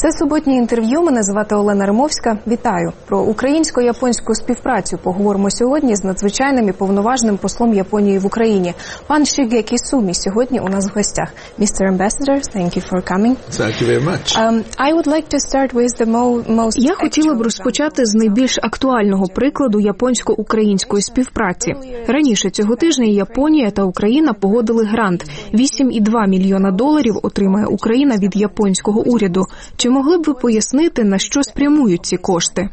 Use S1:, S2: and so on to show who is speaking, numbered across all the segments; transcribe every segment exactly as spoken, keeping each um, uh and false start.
S1: Це суботнє інтерв'ю. Мене звати Олена Римовська. Вітаю. Про українсько-японську співпрацю поговоримо сьогодні з надзвичайним і повноважним послом Японії в Україні. Пан Шігекі Сумі сьогодні у нас в гостях. містер Ambassador, thank you for coming.
S2: Thank you very much.
S1: Um, I would like to start with the most...
S3: Я хотіла б розпочати з найбільш актуального прикладу японсько-української співпраці. Раніше цього тижня Японія та Україна погодили грант. вісім цілих два мільйона доларів отримає Україна від японського уряду. Чи могли б ви пояснити, на що спрямують ці кошти?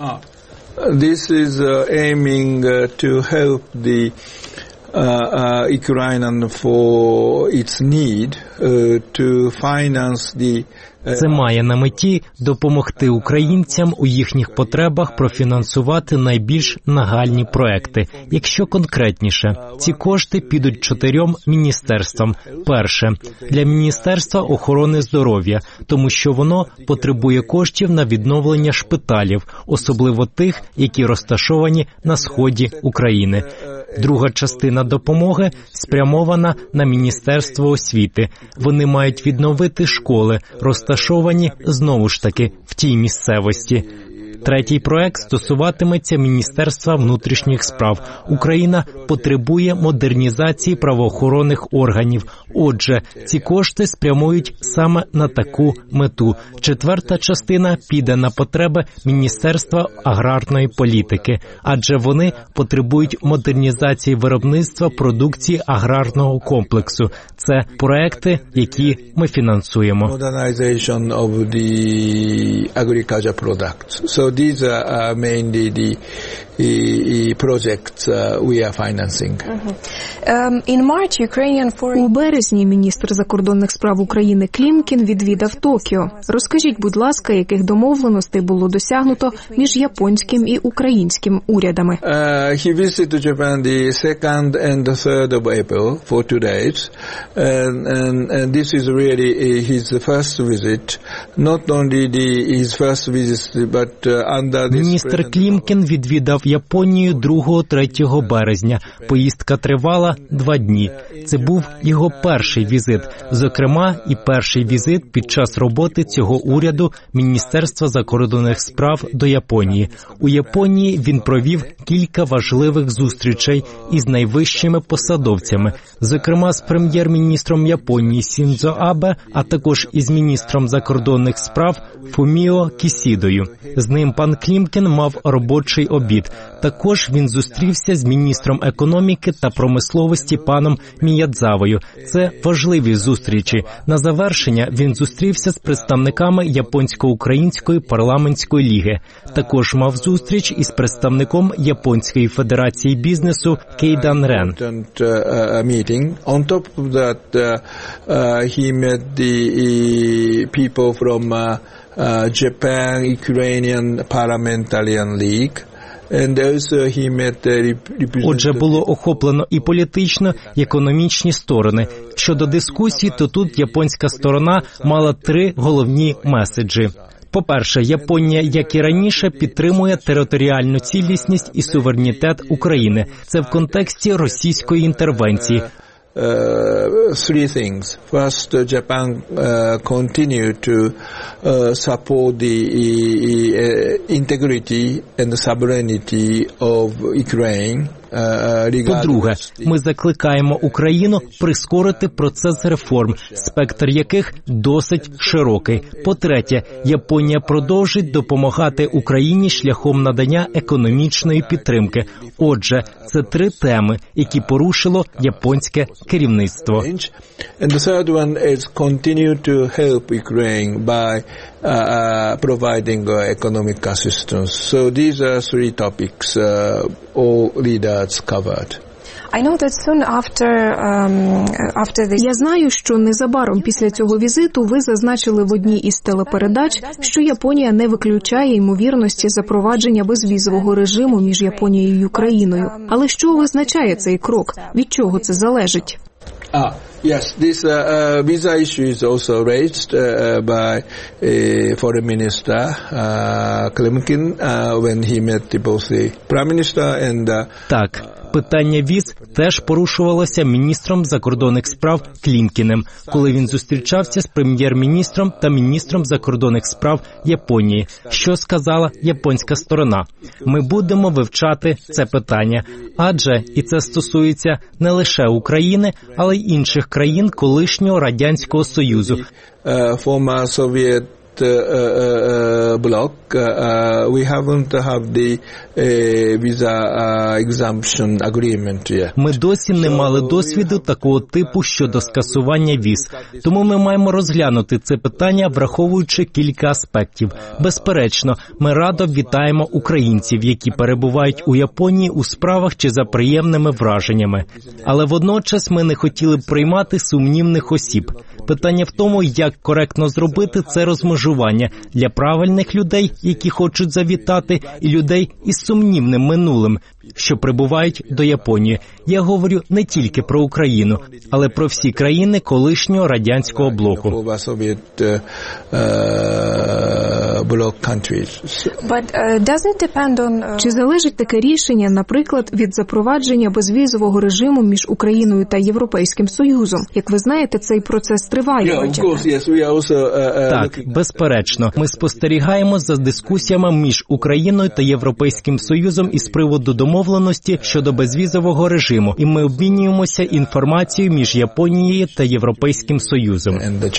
S2: This is uh, aiming uh, to help the uh, uh, Ukraine for its need uh, to finance the
S4: Це має на меті допомогти українцям у їхніх потребах профінансувати найбільш нагальні проекти. Якщо конкретніше, ці кошти підуть чотирьом міністерствам. Перше – для Міністерства охорони здоров'я, тому що воно потребує коштів на відновлення шпиталів, особливо тих, які розташовані на сході України. Друга частина допомоги спрямована на Міністерство освіти. Вони мають відновити школи, розташовані, знову ж таки, в тій місцевості. Третій проект стосуватиметься Міністерства внутрішніх справ. Україна потребує модернізації правоохоронних органів. Отже, ці кошти спрямують саме на таку мету. Четверта частина піде на потреби Міністерства аграрної політики, адже вони потребують модернізації виробництва продукції аграрного комплексу. Це проекти, які ми фінансуємо.
S2: Modernization of the agriculture products. So these are mainly the, the projects we are financing.
S1: Um, in March, Ukrainian foreign...
S3: У березні міністр закордонних справ України Клімкін відвідав Токіо. Розкажіть, будь ласка, яких домовленостей було досягнуто між японським і українським урядами?
S2: Uh, he visited Japan the second and the third of April for two days. And, and, and this is really his first visit. Not only the, his first visit, but uh, under this...
S4: Міністр Клімкін відвідав Японію другого-третього березня. Поїздка тривала два дні. Це був його перший візит. Зокрема, і перший візит під час роботи цього уряду Міністерства закордонних справ до Японії. У Японії він провів кілька важливих зустрічей із найвищими посадовцями, зокрема з прем'єр-міністром Японії Сіндзо Абе, а також із міністром закордонних справ Фуміо Кісідою. З ним пан Клімкін мав робочий обід. Також він зустрівся з міністром економіки та промисловості паном Міядзавою. Це важливі зустрічі. На завершення він зустрівся з представниками Японсько-Української парламентської ліги. Також мав зустріч із представником Японської федерації бізнесу Кейдан Рен.
S2: On top of that, he met the people from Japan Ukrainian Parliamentarian League.
S4: Отже, було охоплено і політично, і економічні сторони. Щодо дискусій, то тут японська сторона мала три головні меседжі. По-перше, Японія, як і раніше, підтримує територіальну цілісність і суверенітет України. Це в контексті російської інтервенції.
S2: Uh, three things. First, uh, Japan uh, continue to uh, support the uh, integrity and the sovereignty of Ukraine.
S4: По-друге, ми закликаємо Україну прискорити процес реформ, спектр яких досить широкий. По-третє, Японія продовжить допомагати Україні шляхом надання економічної підтримки. Отже, це три теми, які порушило японське керівництво.
S2: And the third one is continue to help Ukraine by uh, providing uh, economic assistance. So these are three topics uh, all leaders covered.
S1: I know that soon after, um, after this...
S3: Я знаю, що незабаром після цього візиту ви зазначили в одній із телепередач, що Японія не виключає ймовірності запровадження безвізового режиму між Японією і Україною. Але що визначає цей крок? Від чого це залежить?
S2: Ah, yes, this uh, uh, visa issue is also raised uh, by uh, Foreign Minister uh, Klimkin uh, when he met both the Prime Minister and uh,
S4: Так, питання віз теж порушувалася міністром закордонних справ Клімкіним, коли він зустрічався з прем'єр-міністром та міністром закордонних справ Японії. Що сказала японська сторона? Ми будемо вивчати це питання, адже і це стосується не лише України, але й інших країн колишнього Радянського Союзу.
S2: Uh, former Soviet uh, uh, bloc, uh, we haven't have the uh, visa uh, exemption agreement yet.
S4: Ми досі не мали досвіду такого типу щодо скасування віз. Тому ми маємо розглянути це питання, враховуючи кілька аспектів. Безперечно, ми радо вітаємо українців, які перебувають у Японії у справах чи за приємними враженнями. Але водночас ми не хотіли б приймати сумнівних осіб. Питання в тому, як коректно зробити це розмежування для правильних людей, які хочуть завітати, і людей із сумнівним минулим, що прибувають до Японії. Я говорю не тільки про Україну, але про всі країни колишнього радянського блоку.
S3: Чи залежить таке рішення, наприклад, від запровадження безвізового режиму між Україною та Європейським Союзом? Як ви знаєте, цей процес триває.
S4: Так, безперечно. Ми спостерігаємо за дискусіями між Україною та Європейським Союзом із приводу домовленості щодо безвізового режиму, і ми обмінюємося інформацією між Японією та Європейським Союзом.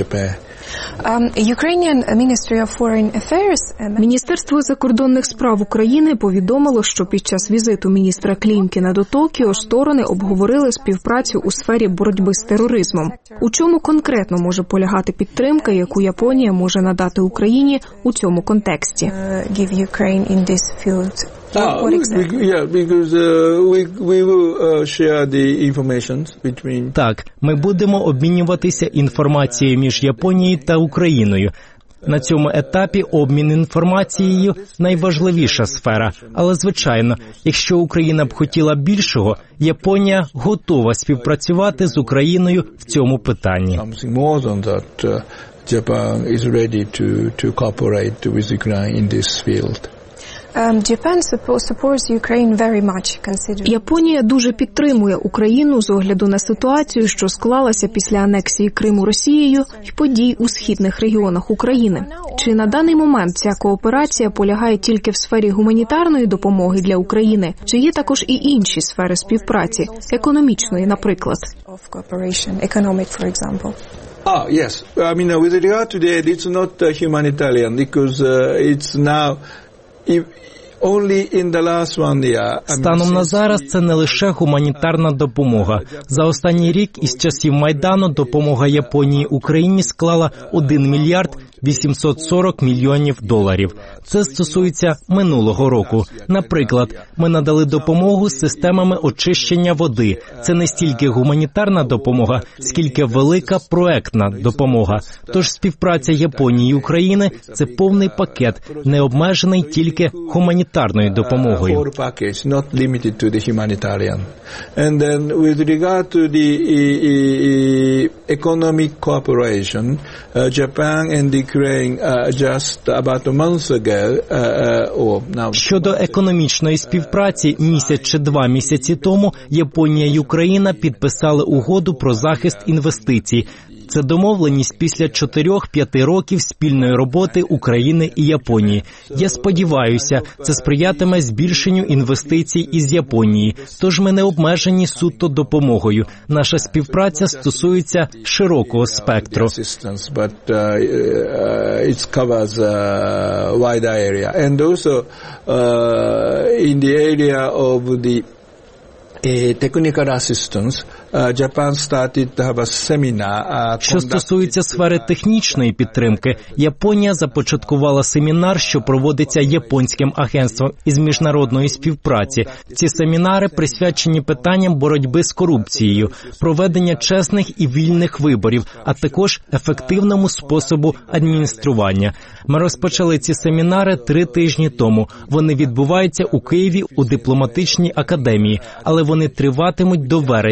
S3: Міністерство закордонних справ України повідомило, що під час візиту міністра Клімкіна до Токіо сторони обговорили співпрацю у сфері боротьби з тероризмом. У чому конкретно може полягати підтримка, яку Японія може надати Україні у цьому контексті?
S2: Ah, yeah, because uh, we we will uh, share the information between.
S4: Так, ми будемо обмінюватися інформацією між Японією та Україною. На цьому етапі обмін інформацією – найважливіша сфера. Але, звичайно, якщо Україна б хотіла більшого, Японія готова співпрацювати з Україною в цьому питанні.
S2: Japan is ready to to cooperate with Ukraine in this field.
S3: Японія дуже підтримує Україну з огляду на ситуацію, що склалася після анексії Криму Росією і подій у східних регіонах України. Чи на даний момент ця кооперація полягає тільки в сфері гуманітарної допомоги для України? Чи є також і інші сфери співпраці, економічної, наприклад?
S2: Ah, yes. I mean, uh, with regard to that, it's not uh, humanitarian because uh, it's now... If,
S4: Станом на зараз це не лише гуманітарна допомога. За останній рік із часів Майдану допомога Японії Україні склала один мільярд вісімсот сорок мільйонів доларів. Це стосується минулого року. Наприклад, ми надали допомогу з системами очищення води. Це не стільки гуманітарна допомога, скільки велика проектна допомога. Тож співпраця Японії і України – це повний пакет, не обмежений тільки гуманітарною допомогою. Щодо економічної співпраці, місяць чи два місяці тому Японія і Україна підписали угоду про захист інвестицій. Це домовленість після чотирьох-п'яти років спільної роботи України і Японії. Я сподіваюся, це сприятиме збільшенню інвестицій із Японії. Тож ми не обмежені суто допомогою. Наша співпраця стосується широкого спектру.
S2: Technical assistance, Japan started to have a seminar.
S4: Що стосується сфери технічної підтримки, Японія започаткувала семінар, що проводиться Японським агентством із міжнародної співпраці. Ці семінари присвячені питанням боротьби з корупцією, проведення чесних і вільних виборів, а також ефективному способу адміністрування. Ми розпочали ці семінари три тижні тому. Вони відбуваються у Києві у дипломатичній академії, але вони триватимуть до вересня.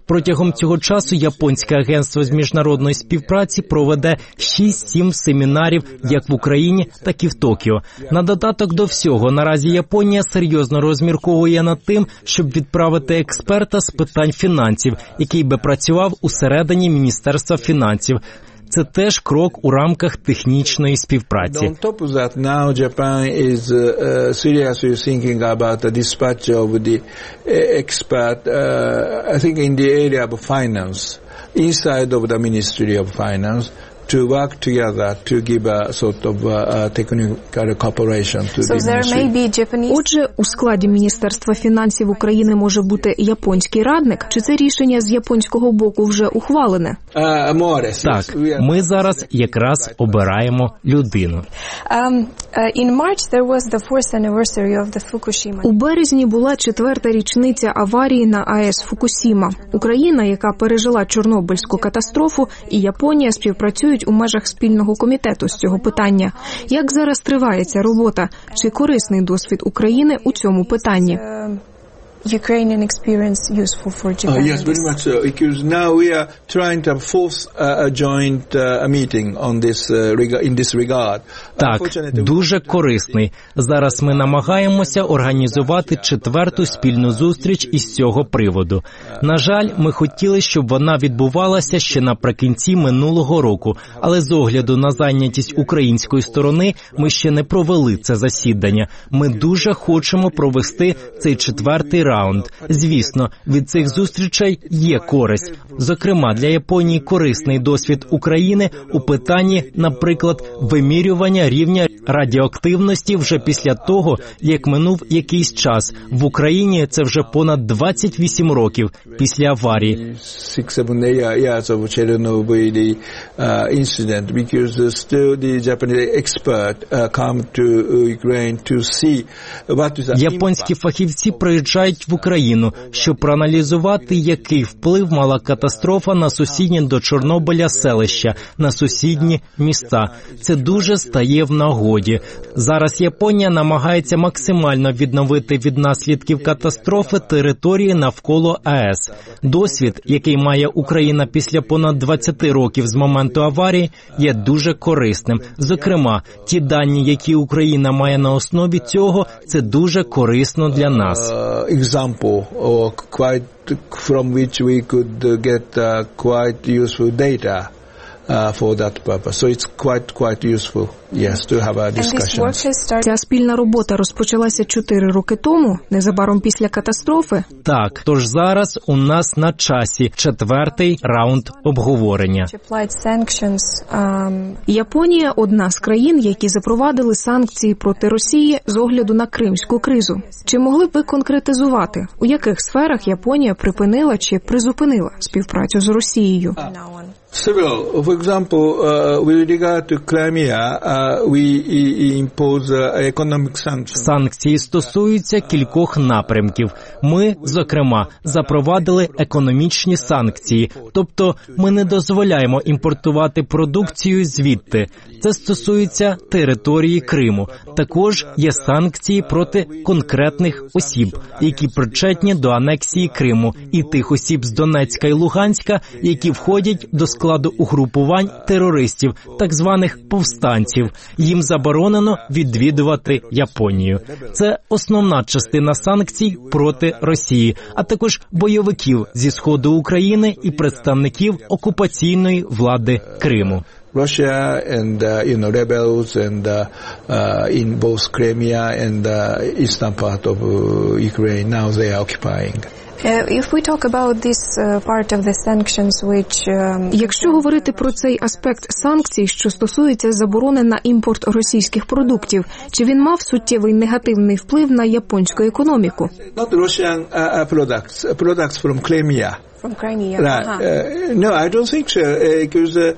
S4: Протягом цього часу Японське агентство з міжнародної співпраці проведе шість-сім семінарів як в Україні, так і в Токіо. На додаток до всього, наразі Японія серйозно розмірковує над тим, щоб відправити експерта з питань фінансів, який би працював усередині Міністерства фінансів. Це теж крок у рамках технічної співпраці.
S2: On top of that, now Japan is uh, seriously thinking about the dispatch of the expert, uh, I think in the area of finance, inside of the Ministry of Finance, to work together to give a sort of uh, technical cooperation to
S1: So
S2: the
S1: there may
S2: ministry.
S1: be Japanese...
S3: Отже, у складі Міністерства фінансів України може бути японський радник? Чи це рішення з японського боку вже ухвалене?
S2: Uh, more or less,
S4: Так,
S2: yes. We are-
S4: ми зараз якраз обираємо людину.
S1: Um, uh, in March there was the fourth anniversary of the Fukushima.
S3: У березні була четверта річниця аварії на АЕС Фукусіма. Україна, яка пережила Чорнобильську катастрофу, і Японія співпрацюють у межах спільного комітету з цього питання. Як зараз триває ця робота? Чи корисний досвід України у цьому питанні?
S1: Um, Ukrainian experience useful for Japan.
S2: Oh, yes, very much so. Because now we are trying to force uh, a joint uh, a meeting on this uh, rega- in this regard.
S4: Так,
S2: Unfortunately,
S4: дуже корисний. Зараз ми намагаємося організувати четверту спільну зустріч із цього приводу. На жаль, ми хотіли, щоб вона відбувалася ще наприкінці минулого року, але з огляду на зайнятість української сторони ми ще не провели це засідання. Ми дуже хочемо провести цей четвертий раунд. Звісно, від цих зустрічей є користь. Зокрема, для Японії корисний досвід України у питанні, наприклад, вимірювання рівня радіоактивності вже після того, як минув якийсь час. В Україні це вже понад двадцять вісім років після аварії.
S2: six, seven, eight years of Chernobyl uh, incident, because uh, still the Japanese expert uh, come to Ukraine to see what is the
S4: Японські фахівці приїжджають в Україну, щоб проаналізувати, який вплив мала катастрофа на сусідні до Чорнобиля селища, на сусідні міста. Це дуже стає в нагоді. Зараз Японія намагається максимально відновити від наслідків катастрофи території навколо АЕС. Досвід, який має Україна після понад двадцяти років з моменту аварії, є дуже корисним. Зокрема, ті дані, які Україна має на основі цього, це дуже корисно для нас.
S2: example or quite from which we could uh, get uh, quite useful data uh, for that purpose. So it's quite quite useful, yes, to have a
S1: And this
S2: discussion.
S1: work has started.
S3: Ця спільна робота розпочалася чотири роки тому, незабаром після катастрофи.
S4: Так, тож зараз у нас на часі четвертий раунд обговорення.
S1: Applied sanctions. Um,
S3: Японія – одна з країн, які запровадили санкції проти Росії з огляду на кримську кризу. Чи могли б ви конкретизувати, у яких сферах Японія припинила чи призупинила співпрацю з Росією?
S1: now on.
S2: Several, for example, uh, with regard to Crimea, uh, we i- impose uh, economic sanctions.
S4: Санкції стосуються кількох напрямків. Ми, зокрема, запровадили економічні санкції, тобто ми не дозволяємо імпортувати продукцію звідти. Це стосується території Криму. Також є санкції проти конкретних осіб, які причетні до анексії Криму, і тих осіб з Донецька і Луганська, які входять до складу угрупувань терористів, так званих повстанців. Їм заборонено відвідувати Японію. Це основна частина санкцій проти Росії, а також бойовиків зі сходу України і представників окупаційної влади Криму.
S2: Russia and uh, you know rebels and uh, uh, in both Crimea and uh, eastern part of uh, Ukraine now they are occupying.
S1: Uh, if we talk about this uh, part of the sanctions which um,
S3: Якщо говорити про цей аспект санкцій, що стосується заборони на імпорт російських продуктів, чи він мав суттєвий негативний вплив на японську економіку?
S2: Not Russian uh, uh, products, uh, products from Crimea.
S1: from Crimea.
S2: Right.
S1: Ага.
S2: Uh, no, I don't think so. Because uh,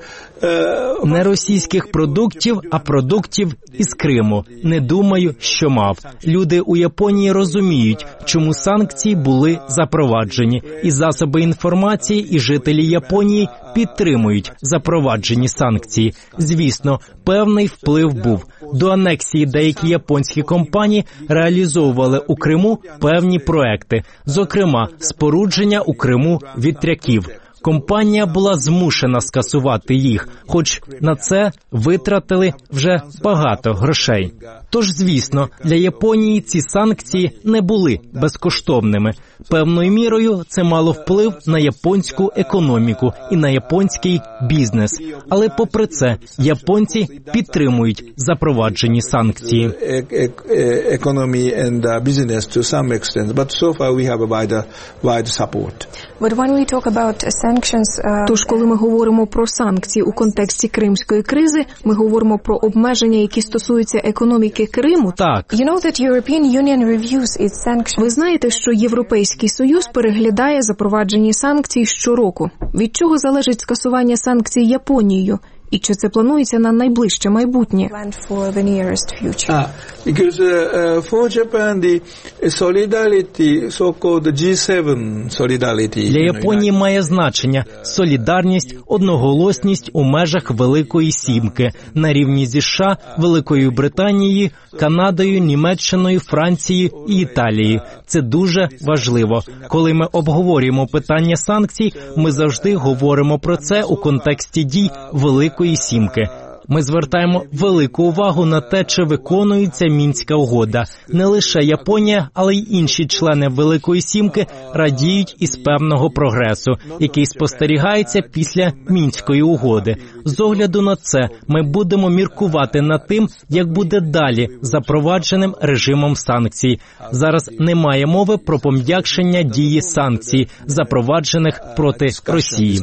S2: uh,
S4: Не російських продуктів, а продуктів із Криму. Не думаю, що мав. Люди у Японії розуміють, чому санкції були запроваджені. запроваджені, і засоби інформації, і жителі Японії підтримують запроваджені санкції. Звісно, певний вплив був. До анексії деякі японські компанії реалізовували у Криму певні проекти, зокрема, спорудження у Криму вітряків. Компанія була змушена скасувати їх, хоч на це витратили вже багато грошей. Тож, звісно, для Японії ці санкції не були безкоштовними. Певною мірою це мало вплив на японську економіку і на японський бізнес. Але попри це, японці підтримують запроваджені санкції.
S3: Тож, коли ми говоримо про санкції у контексті кримської кризи, ми говоримо про обмеження, які стосуються економіки Криму.
S4: Так.
S3: Ви знаєте, що Європейський Союз переглядає запроваджені санкції щороку. Від чого залежить скасування санкцій Японією? І чи це планується на найближче майбутнє?
S2: Ah, because uh, uh, for Japan, the solidarity, so-called джі севен solidarity.
S4: Для Японії має значення солідарність, одноголосність у межах Великої Сімки на рівні зі США, Великою Британією, Канадою, Німеччиною, Францією і Італією. Це дуже важливо. Коли ми обговорюємо питання санкцій, ми завжди говоримо про це у контексті дій Великої Сімки. Ми звертаємо велику увагу на те, чи виконується Мінська угода. Не лише Японія, але й інші члени Великої Сімки радіють із певного прогресу, який спостерігається після Мінської угоди. З огляду на це ми будемо міркувати над тим, як буде далі запровадженим режимом санкцій. Зараз немає мови про пом'якшення дії санкцій, запроваджених проти Росії.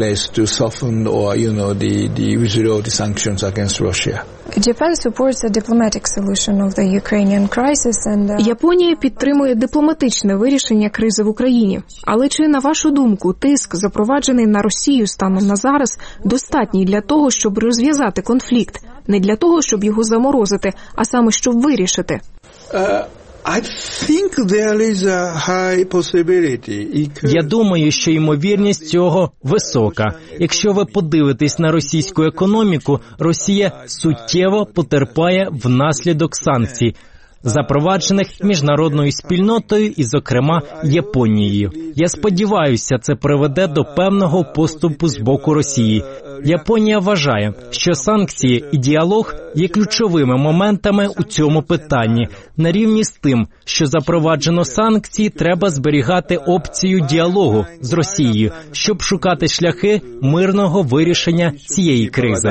S3: Японія підтримує дипломатичне вирішення кризи в Україні. Але чи, на вашу думку, тиск, запроваджений на Росію станом на зараз, достатній для того, щоб розв'язати конфлікт? Не для того, щоб його заморозити, а саме, щоб вирішити?
S2: Uh... I think there is a high possibility.
S4: Я думаю, що ймовірність цього висока. Якщо ви подивитесь на російську економіку, Росія суттєво потерпає внаслідок санкцій, запроваджених міжнародною спільнотою і, зокрема, Японією. Я сподіваюся, це приведе до певного поступу з боку Росії. Японія вважає, що санкції і діалог є ключовими моментами у цьому питанні. На рівні з тим, що запроваджено санкції, треба зберігати опцію діалогу з Росією, щоб шукати шляхи мирного вирішення цієї кризи.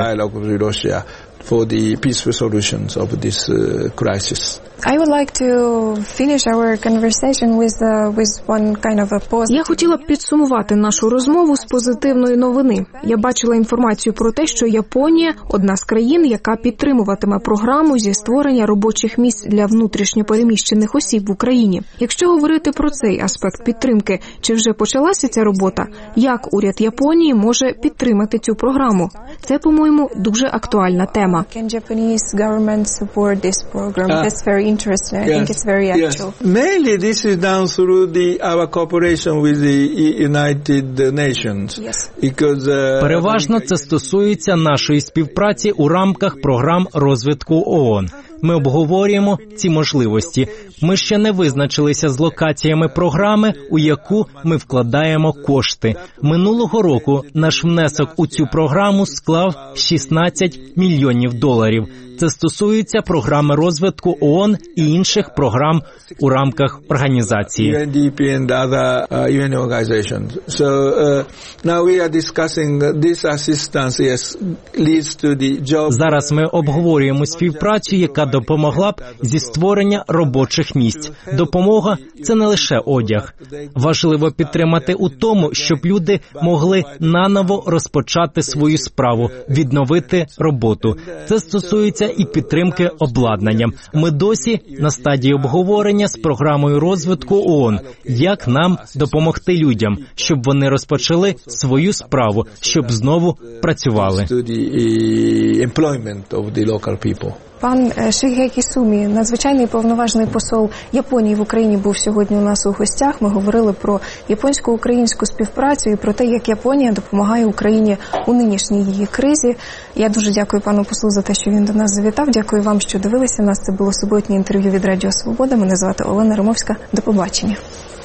S2: For the peaceful solutions of this uh, crisis.
S1: I would like to finish our conversation with uh, with one kind of a positive.
S3: Я хотіла б підсумувати нашу розмову з позитивної новини. Я бачила інформацію про те, що Японія – одна з країн, яка підтримуватиме програму зі створення робочих місць для внутрішньо переміщених осіб в Україні. Якщо говорити про цей аспект підтримки, чи вже почалася ця робота? Як уряд Японії може підтримати цю програму? Це, по-моєму, дуже актуальна тема.
S1: Can Japanese government support this program? Uh, That's very interesting. I yes, think it's very actual.
S2: Yes. Mainly this is done through the our cooperation with the United Nations.
S1: Yes.
S2: Because uh,
S4: переважно це стосується нашої співпраці у рамках програм розвитку ООН. Ми обговорюємо ці можливості. Ми ще не визначилися з локаціями програми, у яку ми вкладаємо кошти. Минулого року наш внесок у цю програму склав шістнадцять мільйонів доларів. Це стосується програми розвитку ООН і інших програм у рамках організації.
S2: ю ен ді пі and other uh, ю ен organizations. So uh, now we are discussing this assistance yes leads to the job.
S4: Зараз ми обговорюємо співпрацю, яка допомогла б зі створення робочих місць. Допомога – це не лише одяг. Важливо підтримати у тому, щоб люди могли наново розпочати свою справу, відновити роботу. Це стосується і підтримки обладнанням. Ми досі на стадії обговорення з програмою розвитку ООН, як нам допомогти людям, щоб вони розпочали свою справу, щоб знову працювали.
S1: Пан Шігекі Сумі, надзвичайний повноважний посол Японії в Україні, був сьогодні у нас у гостях. Ми говорили про японсько-українську співпрацю і про те, як Японія допомагає Україні у нинішній її кризі. Я дуже дякую пану послу за те, що він до нас завітав. Дякую вам, що дивилися нас. Це було суботнє інтерв'ю від Радіо Свобода. Мене звати Олена Римовська. До побачення.